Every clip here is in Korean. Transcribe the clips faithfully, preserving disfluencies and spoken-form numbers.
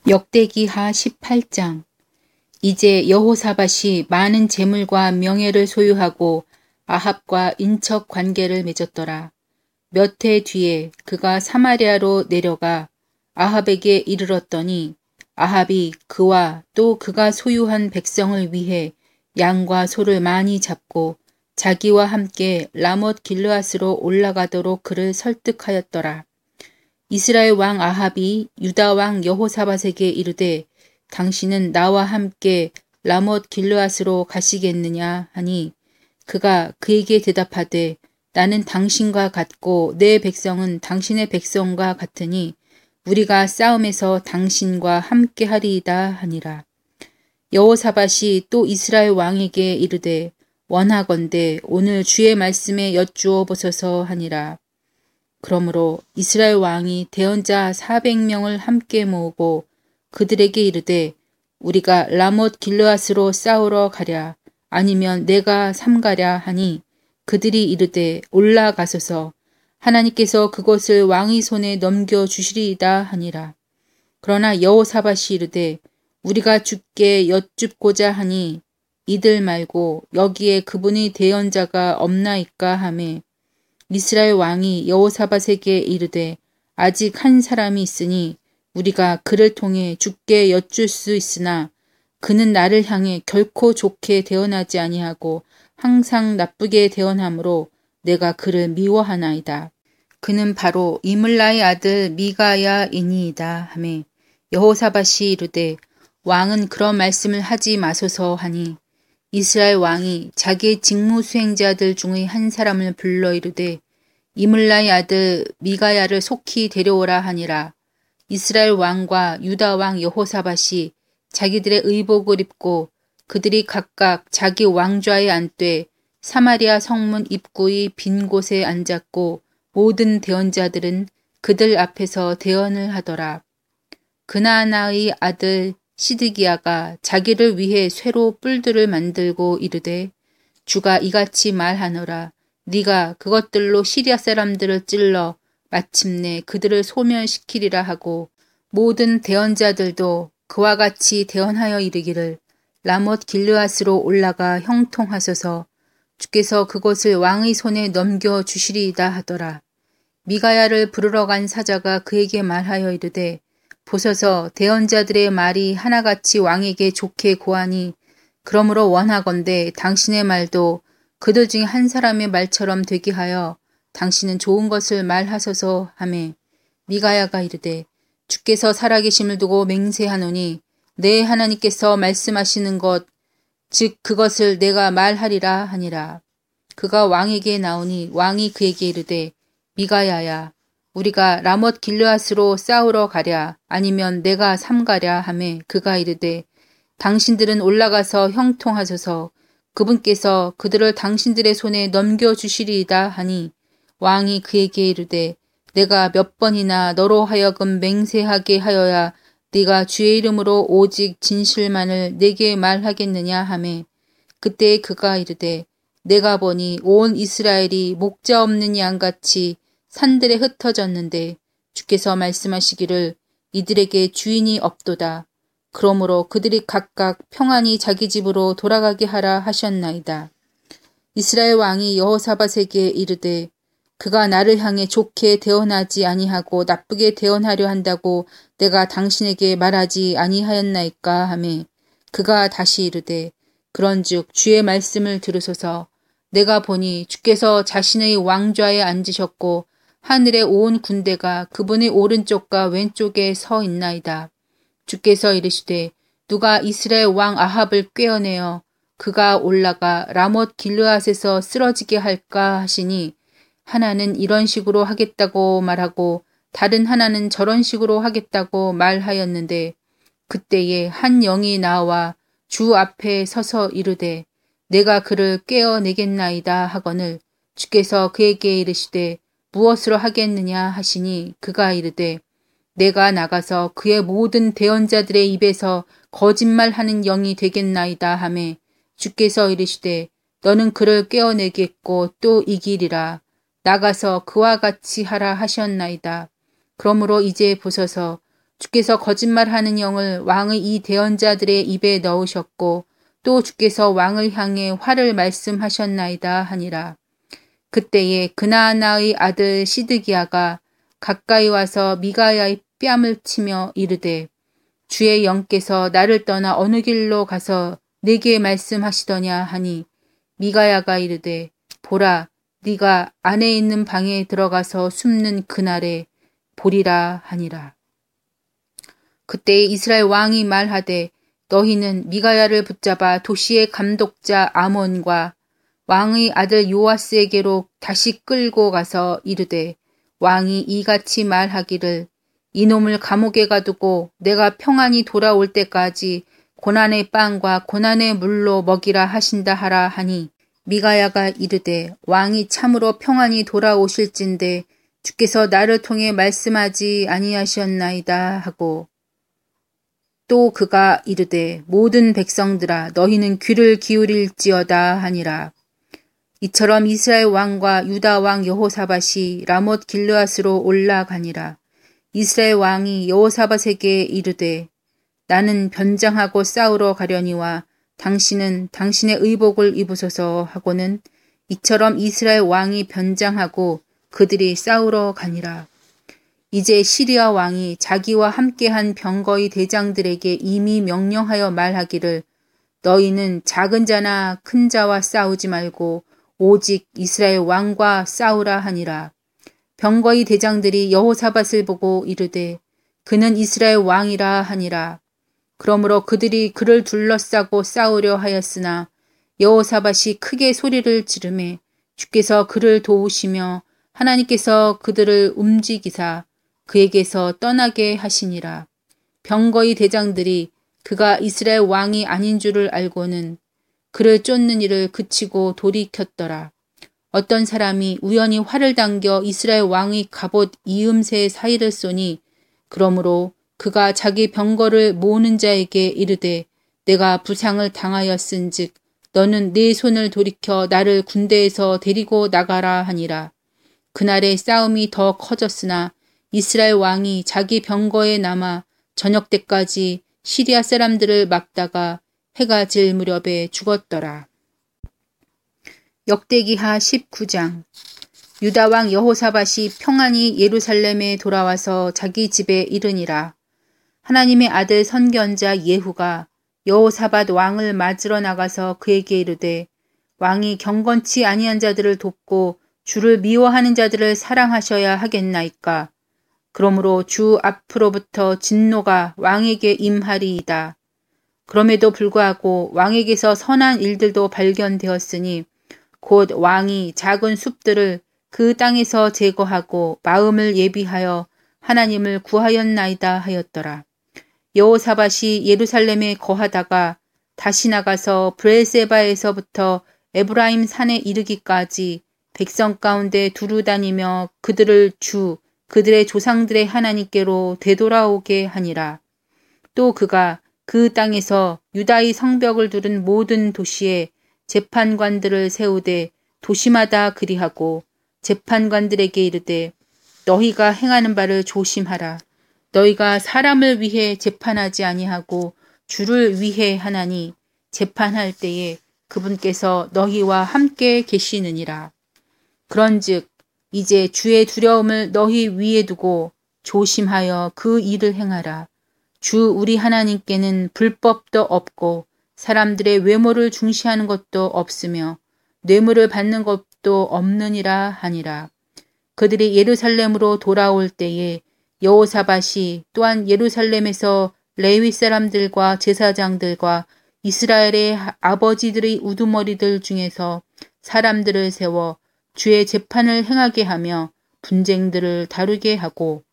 역대기하 십팔 장. 이제 여호사밧이 많은 재물과 명예를 소유하고 아합과 인척 관계를 맺었더라. 몇 해 뒤에 그가 사마리아로 내려가 아합에게 이르렀더니 아합이 그와 또 그가 소유한 백성을 위해 양과 소를 많이 잡고 자기와 함께 라못 길르앗으로 올라가도록 그를 설득하였더라. 이스라엘 왕 아합이 유다 왕 여호사밧에게 이르되 당신은 나와 함께 라못 길르앗으로 가시겠느냐 하니 그가 그에게 대답하되 나는 당신과 같고 내 백성은 당신의 백성과 같으니 우리가 싸움에서 당신과 함께 하리이다 하니라. 여호사밧이 또 이스라엘 왕에게 이르되 원하건대 오늘 주의 말씀에 여쭈어 보소서 하니라. 그러므로 이스라엘 왕이 대언자 사백 명을 함께 모으고 그들에게 이르되 우리가 라못 길르앗으로 싸우러 가랴 아니면 내가 삼가랴 하니 그들이 이르되 올라가소서 하나님께서 그것을 왕의 손에 넘겨주시리이다 하니라. 그러나 여호사밧이 이르되 우리가 주께 여쭙고자 하니 이들 말고 여기에 그분의 대언자가 없나이까 하매 이스라엘 왕이 여호사밧에게 이르되 아직 한 사람이 있으니 우리가 그를 통해 주께 여쭐 수 있으나 그는 나를 향해 결코 좋게 대언하지 아니하고 항상 나쁘게 대언하므로 내가 그를 미워하나이다. 그는 바로 이물라의 아들 미가야이니이다 하매 여호사밧이 이르되 왕은 그런 말씀을 하지 마소서 하니 이스라엘 왕이 자기의 직무 수행자들 중의 한 사람을 불러 이르되 이물라의 아들 미가야를 속히 데려오라 하니라. 이스라엘 왕과 유다 왕 여호사밧이 자기들의 의복을 입고 그들이 각각 자기 왕좌에 앉되 사마리아 성문 입구의 빈 곳에 앉았고 모든 대언자들은 그들 앞에서 대언을 하더라. 그나아나의 아들 시드기야가 자기를 위해 쇠로 뿔들을 만들고 이르되 주가 이같이 말하노라. 네가 그것들로 시리아 사람들을 찔러 마침내 그들을 소멸시키리라 하고 모든 대언자들도 그와 같이 대언하여 이르기를 라못 길르앗으로 올라가 형통하소서 주께서 그것을 왕의 손에 넘겨주시리이다 하더라. 미가야를 부르러 간 사자가 그에게 말하여 이르되 보소서 대언자들의 말이 하나같이 왕에게 좋게 고하니 그러므로 원하건대 당신의 말도 그들 중에 한 사람의 말처럼 되게 하여 당신은 좋은 것을 말하소서 하매 미가야가 이르되 주께서 살아계심을 두고 맹세하노니 내 하나님께서 말씀하시는 것 즉 그것을 내가 말하리라 하니라. 그가 왕에게 나오니 왕이 그에게 이르되 미가야야 우리가 라못 길르앗으로 싸우러 가랴 아니면 내가 삼가랴 하매 그가 이르되 당신들은 올라가서 형통하소서 그분께서 그들을 당신들의 손에 넘겨주시리이다 하니 왕이 그에게 이르되 내가 몇 번이나 너로 하여금 맹세하게 하여야 네가 주의 이름으로 오직 진실만을 내게 말하겠느냐 하매 그때 그가 이르되 내가 보니 온 이스라엘이 목자 없는 양같이 산들에 흩어졌는데 주께서 말씀하시기를 이들에게 주인이 없도다. 그러므로 그들이 각각 평안히 자기 집으로 돌아가게 하라 하셨나이다. 이스라엘 왕이 여호사밧에게 이르되 그가 나를 향해 좋게 대언하지 아니하고 나쁘게 대언하려 한다고 내가 당신에게 말하지 아니하였나이까 하매 그가 다시 이르되 그런즉 주의 말씀을 들으소서 내가 보니 주께서 자신의 왕좌에 앉으셨고 하늘의 온 군대가 그분의 오른쪽과 왼쪽에 서 있나이다. 주께서 이르시되 누가 이스라엘 왕 아합을 꿰어내어 그가 올라가 라못 길르앗에서 쓰러지게 할까 하시니 하나는 이런 식으로 하겠다고 말하고 다른 하나는 저런 식으로 하겠다고 말하였는데 그때에 한 영이 나와 주 앞에 서서 이르되 내가 그를 꿰어내겠나이다 하거늘 주께서 그에게 이르시되 무엇으로 하겠느냐 하시니 그가 이르되 내가 나가서 그의 모든 대언자들의 입에서 거짓말하는 영이 되겠나이다 하매 주께서 이르시되 너는 그를 꿰어내겠고 또 이기리라. 나가서 그와 같이 하라 하셨나이다. 그러므로 이제 보소서 주께서 거짓말하는 영을 왕의 이 대언자들의 입에 넣으셨고 또 주께서 왕을 향해 화를 말씀하셨나이다 하니라. 그때에 그나아나의 아들 시드기야가 가까이 와서 미가야의 뺨을 치며 이르되 주의 영께서 나를 떠나 어느 길로 가서 내게 말씀하시더냐 하니 미가야가 이르되 보라 네가 안에 있는 방에 들어가서 숨는 그날에 보리라 하니라. 그때 이스라엘 왕이 말하되 너희는 미가야를 붙잡아 도시의 감독자 아몬과 왕의 아들 요아스에게로 다시 끌고 가서 이르되 왕이 이같이 말하기를 이놈을 감옥에 가두고 내가 평안히 돌아올 때까지 고난의 빵과 고난의 물로 먹이라 하신다 하라 하니 미가야가 이르되 왕이 참으로 평안히 돌아오실진데 주께서 나를 통해 말씀하지 아니하셨나이다 하고 또 그가 이르되 모든 백성들아 너희는 귀를 기울일지어다 하니라. 이처럼 이스라엘 왕과 유다 왕 여호사밧이 라못 길르앗으로 올라가니라. 이스라엘 왕이 여호사밧에게 이르되 나는 변장하고 싸우러 가려니와 당신은 당신의 의복을 입으소서 하고는 이처럼 이스라엘 왕이 변장하고 그들이 싸우러 가니라. 이제 시리아 왕이 자기와 함께한 병거의 대장들에게 이미 명령하여 말하기를 너희는 작은 자나 큰 자와 싸우지 말고 오직 이스라엘 왕과 싸우라 하니라. 병거의 대장들이 여호사밧을 보고 이르되 그는 이스라엘 왕이라 하니라. 그러므로 그들이 그를 둘러싸고 싸우려 하였으나 여호사밧이 크게 소리를 지르매 주께서 그를 도우시며 하나님께서 그들을 움직이사 그에게서 떠나게 하시니라. 병거의 대장들이 그가 이스라엘 왕이 아닌 줄을 알고는 그를 쫓는 일을 그치고 돌이켰더라. 어떤 사람이 우연히 활을 당겨 이스라엘 왕의 갑옷 이음새 사이를 쏘니 그러므로 그가 자기 병거를 모으는 자에게 이르되 내가 부상을 당하였은즉 너는 네 손을 돌이켜 나를 군대에서 데리고 나가라 하니라. 그날의 싸움이 더 커졌으나 이스라엘 왕이 자기 병거에 남아 저녁 때까지 시리아 사람들을 막다가 해가 질 무렵에 죽었더라. 역대기하 십구 장. 유다 왕 여호사밧이 평안히 예루살렘에 돌아와서 자기 집에 이르니라. 하나님의 아들 선견자 예후가 여호사밧 왕을 맞으러 나가서 그에게 이르되 왕이 경건치 아니한 자들을 돕고 주를 미워하는 자들을 사랑하셔야 하겠나이까. 그러므로 주 앞으로부터 진노가 왕에게 임하리이다. 그럼에도 불구하고 왕에게서 선한 일들도 발견되었으니 곧 왕이 작은 숲들을 그 땅에서 제거하고 마음을 예비하여 하나님을 구하였나이다 하였더라. 여호사밧이 예루살렘에 거하다가 다시 나가서 브엘세바에서부터 에브라임 산에 이르기까지 백성 가운데 두루 다니며 그들을 주 그들의 조상들의 하나님께로 되돌아오게 하니라. 또 그가 그 땅에서 유다의 성벽을 두른 모든 도시에 재판관들을 세우되 도시마다 그리하고 재판관들에게 이르되 너희가 행하는 바를 조심하라. 너희가 사람을 위해 재판하지 아니하고 주를 위해 하나니 재판할 때에 그분께서 너희와 함께 계시느니라. 그런즉 이제 주의 두려움을 너희 위에 두고 조심하여 그 일을 행하라. 주 우리 하나님께는 불법도 없고 사람들의 외모를 중시하는 것도 없으며 뇌물을 받는 것도 없느니라 하니라. 그들이 예루살렘으로 돌아올 때에 여호사밧이 또한 예루살렘에서 레위 사람들과 제사장들과 이스라엘의 아버지들의 우두머리들 중에서 사람들을 세워 주의 재판을 행하게 하며 분쟁들을 다루게 하고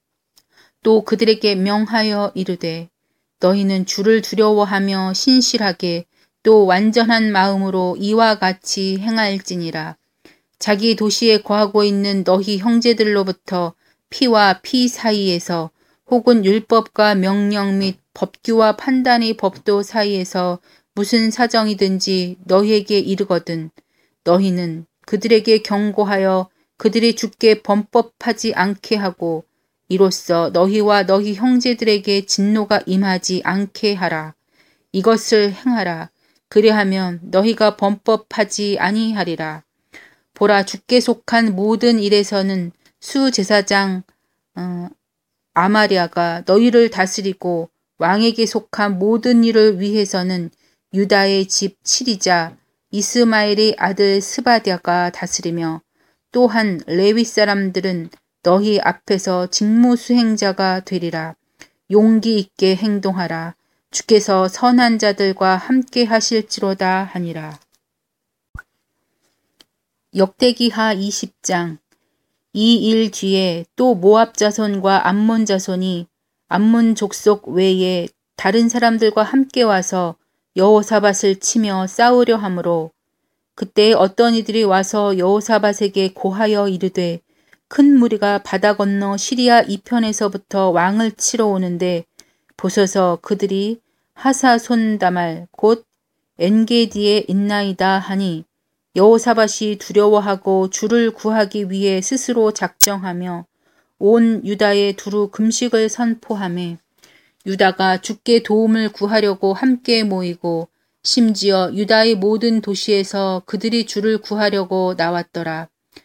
또 그들에게 명하여 이르되 너희는 주를 두려워하며 신실하게 또 완전한 마음으로 이와 같이 행할지니라. 자기 도시에 거하고 있는 너희 형제들로부터 피와 피 사이에서 혹은 율법과 명령 및 법규와 판단의 법도 사이에서 무슨 사정이든지 너희에게 이르거든 너희는 그들에게 경고하여 그들이 주께 범법하지 않게 하고 이로써 너희와 너희 형제들에게 진노가 임하지 않게 하라. 이것을 행하라. 그리하면 너희가 범법하지 아니하리라. 보라, 주께 속한 모든 일에서는 수제사장 어, 아마리아가 너희를 다스리고 왕에게 속한 모든 일을 위해서는 유다의 집 칠이자 이스마엘의 아들 스바랴가 다스리며 또한 레위 사람들은 너희 앞에서 직무 수행자가 되리라. 용기 있게 행동하라. 주께서 선한 자들과 함께 하실지로다 하니라. 역대기하 이십 장. 이 일 뒤에 또 모압 자손과 암몬 자손이 암몬 족속 외에 다른 사람들과 함께 와서 여호사밧을 치며 싸우려 하므로 그때 어떤 이들이 와서 여호사밧에게 고하여 이르되 큰 무리가 바다 건너 시리아 이편에서부터 왕을 치러 오는데 보소서 그들이 하사손다말 곧 엔게디에 있나이다 하니 여호사밧이 두려워하고 주를 구하기 위해 스스로 작정하며 온 유다에 두루 금식을 선포하매 유다가 주께 도움을 구하려고 함께 모이고 심지어 유다의 모든 도시에서 그들이 주를 구하려고 나왔더라.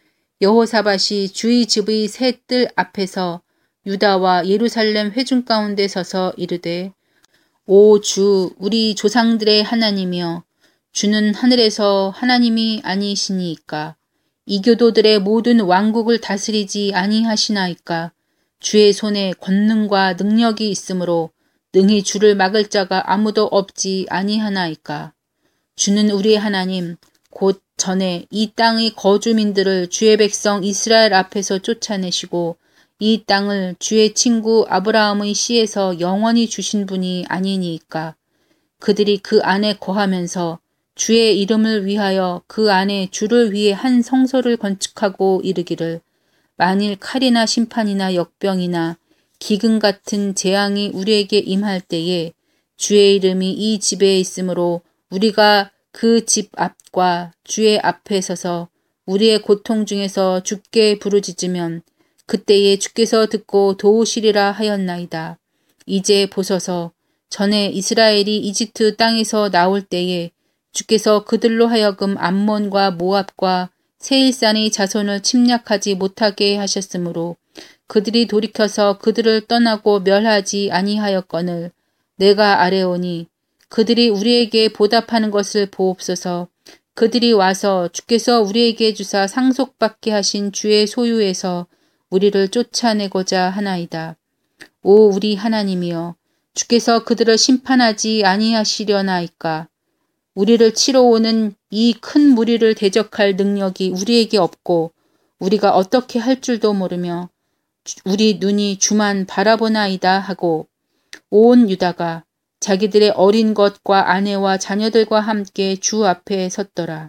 여호사밧이 주의 집의 새 뜰 앞에서 유다와 예루살렘 회중 가운데 서서 이르되 오 주 우리 조상들의 하나님이여 주는 하늘에서 하나님이 아니시니이까 이교도들의 모든 왕국을 다스리지 아니하시나이까 주의 손에 권능과 능력이 있으므로 능히 주를 막을 자가 아무도 없지 아니하나이까 주는 우리의 하나님 곧 전에 이 땅의 거주민들을 주의 백성 이스라엘 앞에서 쫓아내시고 이 땅을 주의 친구 아브라함의 씨에서 영원히 주신 분이 아니니이까 그들이 그 안에 거하면서 주의 이름을 위하여 그 안에 주를 위해 한 성소를 건축하고 이르기를 만일 칼이나 심판이나 역병이나 기근 같은 재앙이 우리에게 임할 때에 주의 이름이 이 집에 있으므로 우리가 그 집 앞과 주의 앞에 서서 우리의 고통 중에서 주께 부르짖으면 그때에 주께서 듣고 도우시리라 하였나이다. 이제 보소서 전에 이스라엘이 이집트 땅에서 나올 때에 주께서 그들로 하여금 암몬과 모압과 세일산의 자손을 침략하지 못하게 하셨으므로 그들이 돌이켜서 그들을 떠나고 멸하지 아니하였거늘 내가 아뢰오니 그들이 우리에게 보답하는 것을 보옵소서. 그들이 와서 주께서 우리에게 주사 상속받게 하신 주의 소유에서 우리를 쫓아내고자 하나이다. 오 우리 하나님이여 주께서 그들을 심판하지 아니하시려나이까. 우리를 치러 오는 이 큰 무리를 대적할 능력이 우리에게 없고 우리가 어떻게 할 줄도 모르며 우리 눈이 주만 바라보나이다 하고 온 유다가 자기들의 어린 것과 아내와 자녀들과 함께 주 앞에 섰더라.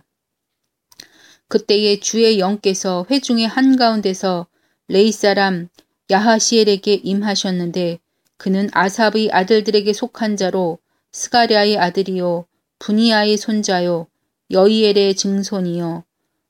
그때에 주의 영께서 회중의 한가운데서 레이 사람 야하시엘에게 임하셨는데 그는 아삽의 아들들에게 속한 자로 스가랴의 아들이요 분이야의 손자요 여이엘의 증손이요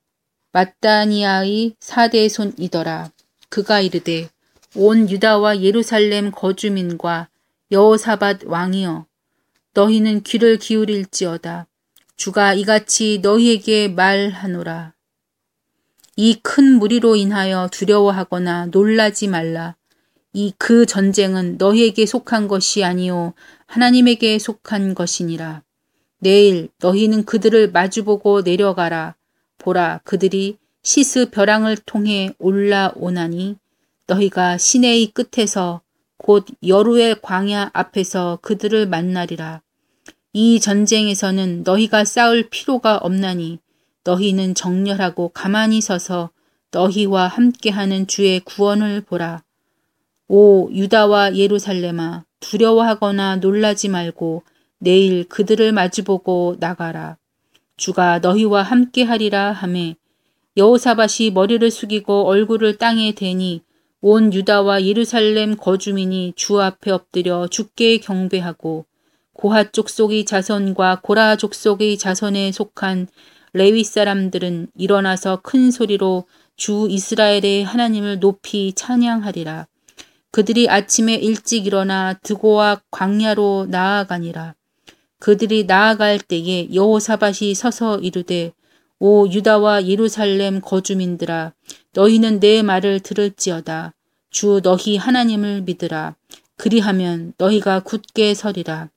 마따니아의 사대손이더라. 그가 이르되 온 유다와 예루살렘 거주민과 여호사밧 왕이여 너희는 귀를 기울일지어다. 주가 이같이 너희에게 말하노라. 이 큰 무리로 인하여 두려워하거나 놀라지 말라. 이 그 전쟁은 너희에게 속한 것이 아니요 하나님에게 속한 것이니라. 내일 너희는 그들을 마주보고 내려가라. 보라 그들이 시스 벼랑을 통해 올라오나니 너희가 시내의 끝에서 곧 여루의 광야 앞에서 그들을 만나리라. 이 전쟁에서는 너희가 싸울 필요가 없나니 너희는 정렬하고 가만히 서서 너희와 함께하는 주의 구원을 보라. 오 유다와 예루살렘아 두려워하거나 놀라지 말고 내일 그들을 마주보고 나가라. 주가 너희와 함께하리라 하매 여호사밧이 머리를 숙이고 얼굴을 땅에 대니 온 유다와 예루살렘 거주민이 주 앞에 엎드려 주께 경배하고 고핫 족속의 자손과 고라 족속의 자손에 속한 레위 사람들은 일어나서 큰 소리로 주 이스라엘의 하나님을 높이 찬양하리라. 그들이 아침에 일찍 일어나 드고와 광야로 나아가니라. 그들이 나아갈 때에 여호사밧이 서서 이르되 오 유다와 예루살렘 거주민들아 너희는 내 말을 들을지어다. 주 너희 하나님을 믿으라. 그리하면 너희가 굳게 서리라.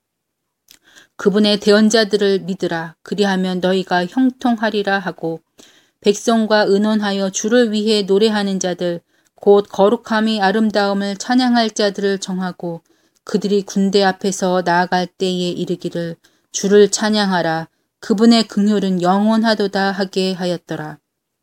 그분의 대언자들을 믿으라. 그리하면 너희가 형통하리라 하고 백성과 의논하여 주를 위해 노래하는 자들 곧 거룩함이 아름다움을 찬양할 자들을 정하고 그들이 군대 앞에서 나아갈 때에 이르기를 주를 찬양하라. 그분의 긍휼은 영원하도다 하게 하였더라.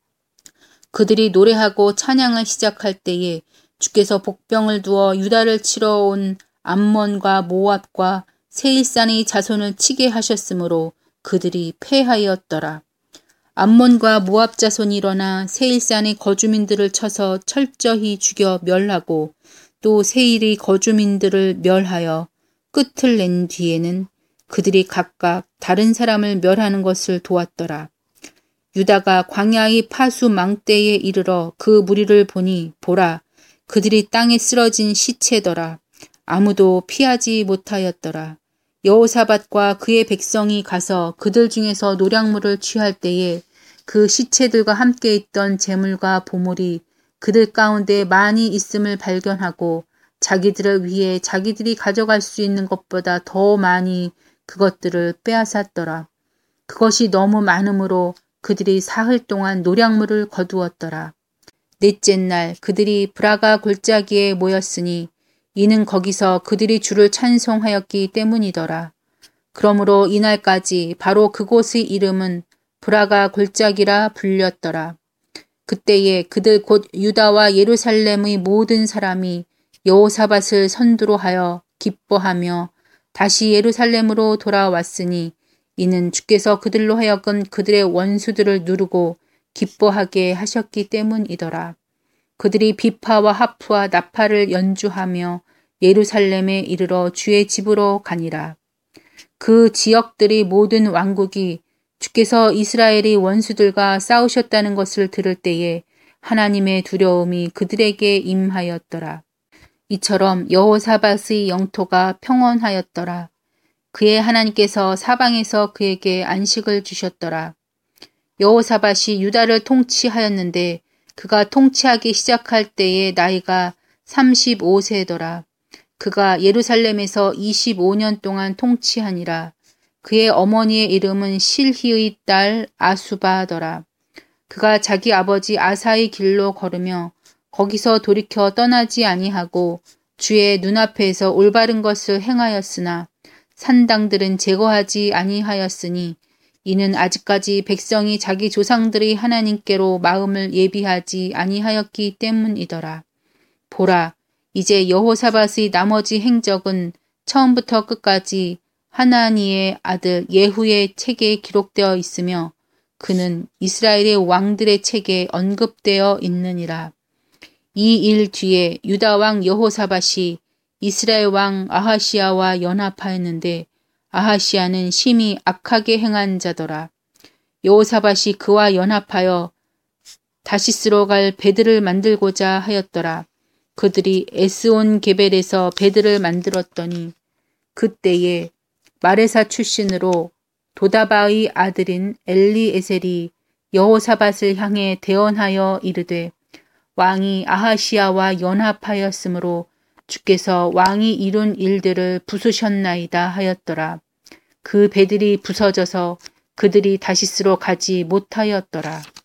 그들이 노래하고 찬양을 시작할 때에 주께서 복병을 두어 유다를 치러 온 암몬과 모압과 세일산의 자손을 치게 하셨으므로 그들이 패하였더라. 암몬과 모압 자손이 일어나 세일산의 거주민들을 쳐서 철저히 죽여 멸하고 또 세일의 거주민들을 멸하여 끝을 낸 뒤에는 그들이 각각 다른 사람을 멸하는 것을 도왔더라. 유다가 광야의 파수 망대에 이르러 그 무리를 보니 보라 그들이 땅에 쓰러진 시체더라. 아무도 피하지 못하였더라. 여호사밧과 그의 백성이 가서 그들 중에서 노략물을 취할 때에 그 시체들과 함께 있던 재물과 보물이 그들 가운데 많이 있음을 발견하고 자기들을 위해 자기들이 가져갈 수 있는 것보다 더 많이 그것들을 빼앗았더라. 그것이 너무 많으므로 그들이 사흘 동안 노략물을 거두었더라. 넷째 날 그들이 브라가 골짜기에 모였으니 이는 거기서 그들이 주를 찬송하였기 때문이더라. 그러므로 이날까지 바로 그곳의 이름은 브라가 골짜기라 불렸더라. 그때에 그들 곧 유다와 예루살렘의 모든 사람이 여호사밧을 선두로 하여 기뻐하며 다시 예루살렘으로 돌아왔으니 이는 주께서 그들로 하여금 그들의 원수들을 누르고 기뻐하게 하셨기 때문이더라. 그들이 비파와 하프와 나팔을 연주하며 예루살렘에 이르러 주의 집으로 가니라. 그 지역들의 모든 왕국이 주께서 이스라엘의 원수들과 싸우셨다는 것을 들을 때에 하나님의 두려움이 그들에게 임하였더라. 이처럼 여호사밧의 영토가 평온하였더라. 그의 하나님께서 사방에서 그에게 안식을 주셨더라. 여호사밧이 유다를 통치하였는데 그가 통치하기 시작할 때의 나이가 삼십오 세더라. 그가 예루살렘에서 이십오 년 동안 통치하니라. 그의 어머니의 이름은 실히의 딸 아수바더라. 그가 자기 아버지 아사의 길로 걸으며 거기서 돌이켜 떠나지 아니하고 주의 눈앞에서 올바른 것을 행하였으나 산당들은 제거하지 아니하였으니 이는 아직까지 백성이 자기 조상들의 하나님께로 마음을 예비하지 아니하였기 때문이더라. 보라, 이제 여호사밧의 나머지 행적은 처음부터 끝까지 하나니의 아들 예후의 책에 기록되어 있으며 그는 이스라엘의 왕들의 책에 언급되어 있느니라. 이 일 뒤에 유다 왕 여호사밧이 이스라엘 왕 아하시아와 연합하였는데 아하시아는 심히 악하게 행한 자더라. 여호사밧이 그와 연합하여 다시스로 갈 배들을 만들고자 하였더라. 그들이 에스온 게벨에서 배들을 만들었더니 그때에 마레사 출신으로 도다바의 아들인 엘리에셀이 여호사밧을 향해 대언하여 이르되 왕이 아하시아와 연합하였으므로 주께서 왕이 이룬 일들을 부수셨나이다 하였더라. 그 배들이 부서져서 그들이 다시스로 가지 못하였더라.